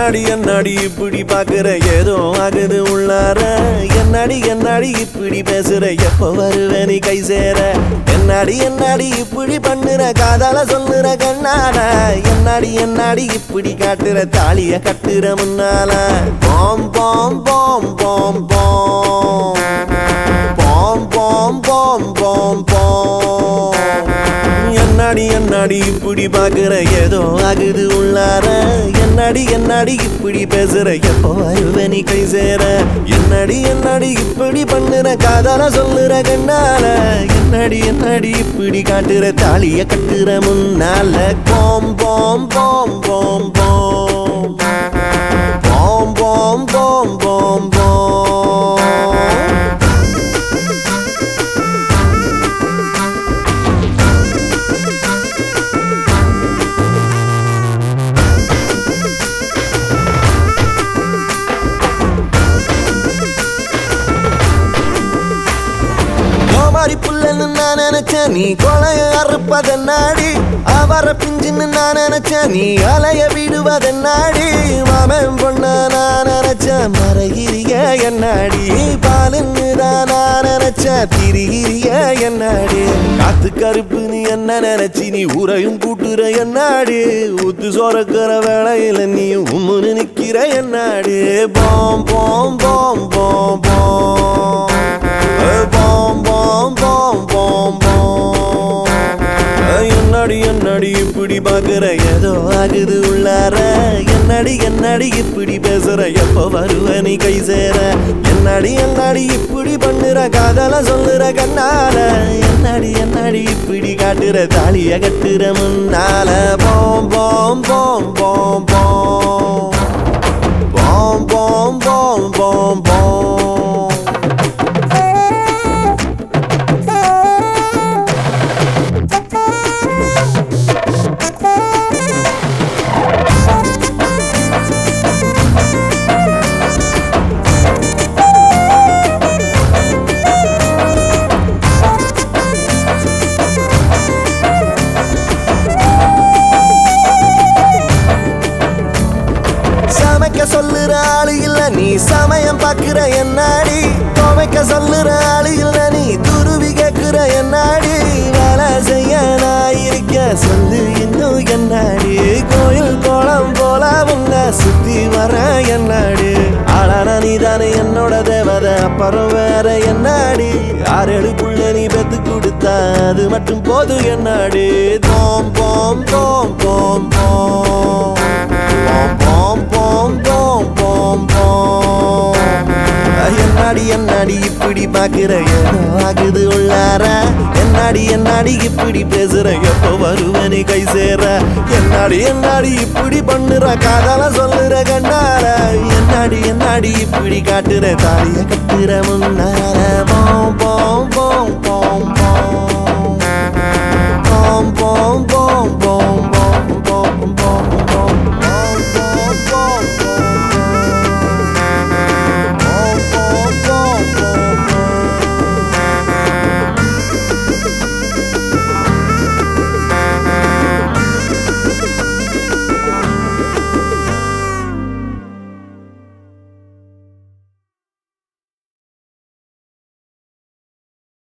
என்னடி இப்படி பாக்குற ஏதோ ஆகுது உள்ளார என்னடி இப்படி பேசுற எப்ப வருவே நீ கை சேர என்னடி இப்படி பண்ணுற காதால சொல்லுற கண்ணால என்னடி இப்படி காட்டுற தாலிய கட்டுற முன்னால பாம் பாம் பாம் பாம் பாம் பாம் பாம் பாம் பாம் பாம் என்னடி இப்படி பாக்குற ஏதோ ஆகுது உள்ளார என்னடி இப்படி பேசுற எப்போ வருவே நீ கை சேர என்னடி இப்படி பண்ணுற காதால சொல்லுற கண்ணால என்னடி இப்படி காட்டுற தாலிய கட்டுற முன்னால பாம் பாம் பாம் பாம் பாம் பாம் பாம் பாம் பாம் பாம் புள்ளன்னு நான் நினைச்சேன் நீ கொலைய அறுப்பதென்னாடி அவர பிஞ்சுன்னு நான் நினைச்சேன் நீ அலைய விடுவதென்னாடி மாமன் பொண்ண நான் நினைச்சேன் மரகிரிய என்னாடி பாலுன்னு தான் நான் நினைச்சேன் திரிகிரிய என்னாடி காத்து கருப்பு நீ என்ன நினைச்சி நீ ஊரையும் கூட்டுற என்னாடி ஊத்து சொரக்கிற வேளையில நீ உம்முன்னு நிக்கிற என்னாடி பாம் பாம் பாம் பாம் பாம் பாம் பாம் பாம் பாம் பாம் என்னடி இப்படி பாக்குற ஏதோ ஆகுது உள்ளார என்னடி இப்படி பேசுற எப்ப வருவ நீ கை சேர என்னடி இப்படி பண்ணுற காதல சொல்லுற கண்ணால என்னடி இப்படி காட்டுற தாலிய கட்டுற முன்னால பாம் பாம் பாம் பாம் பாம் பாம் பாம் பாம் பாம் பாம் சொல்லுற ஆளு இல்ல நீ சமயம் பாக்குற என்னாடி துவைக்க சொல்லுற ஆளு இல்ல நீ துருவி கேக்குற என்னாடி வேலை செய்ய நான் இருக்க சொல்லு இன்னும் என்னாடி கோயில் கோலம் போல உன்ன சுத்தி வர என்னாடி ஆளான நீ தானே என்னோட தேவதை அப்புறம் வேற என்னாடி 6-7 புள்ள நீ பெத்து கொடுத்தா அது மட்டும் போதும் என்னாடி பாம் பாம் பாம் பாம் பாம் பாம் பாம் பாம் பாம் பாம் என்னடி இப்படி பாக்குற ஏதோ ஆகுது உள்ளார என்னடி இப்படி பேசுற எப்போ வருவே நீ கை சேர என்னடி இப்படி பண்ணுற காதால சொல்லுற கண்ணால என்னடி இப்படி காட்டுற தாலிய கட்டுற முன்னால பாம்